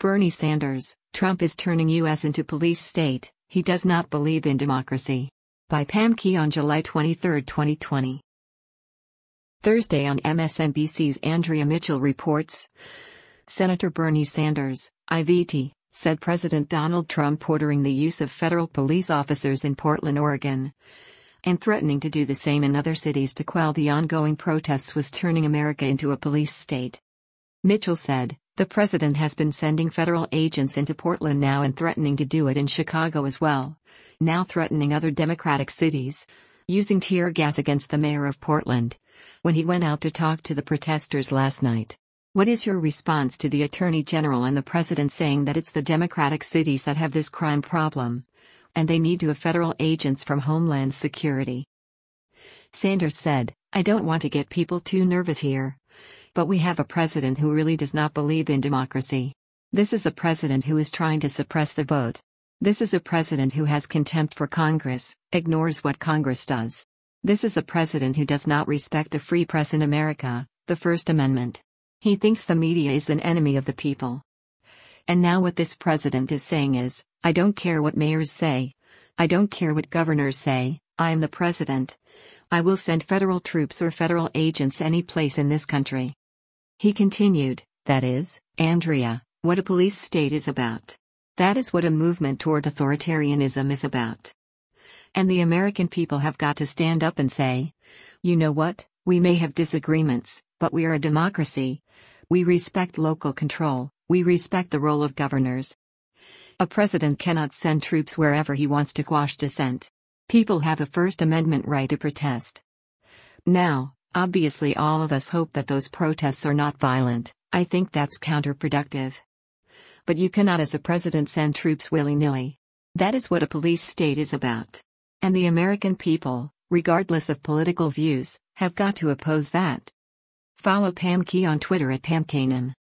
Bernie Sanders, Trump is turning U.S. into police state, he does not believe in democracy. By Pam Key on July 23, 2020. Thursday on MSNBC's Andrea Mitchell reports. Senator Bernie Sanders, IVT, said President Donald Trump ordering the use of federal police officers in Portland, Oregon, and threatening to do the same in other cities to quell the ongoing protests was turning America into a police state. Mitchell said, the president has been sending federal agents into Portland now and threatening to do it in Chicago as well, now threatening other Democratic cities, using tear gas against the mayor of Portland, when he went out to talk to the protesters last night. What is your response to the Attorney General and the President saying that it's the Democratic cities that have this crime problem, and they need to have federal agents from Homeland Security? Sanders said, I don't want to get people too nervous here, but we have a president who really does not believe in democracy. This is a president who is trying to suppress the vote. This is a president who has contempt for Congress, ignores what Congress does. This is a president who does not respect a free press in America, the First Amendment. He thinks the media is an enemy of the people. And now what this president is saying is, I don't care what mayors say. I don't care what governors say, I am the president. I will send federal troops or federal agents any place in this country. He continued, that is, Andrea, what a police state is about. That is what a movement toward authoritarianism is about. And the American people have got to stand up and say, you know what, we may have disagreements, but we are a democracy. We respect local control, we respect the role of governors. A president cannot send troops wherever he wants to quash dissent. People have a First Amendment right to protest. Now, obviously all of us hope that those protests are not violent. I think that's counterproductive. But you cannot as a president send troops willy-nilly. That is what a police state is about. And the American people, regardless of political views, have got to oppose that. Follow Pam Key on Twitter at PamKanan.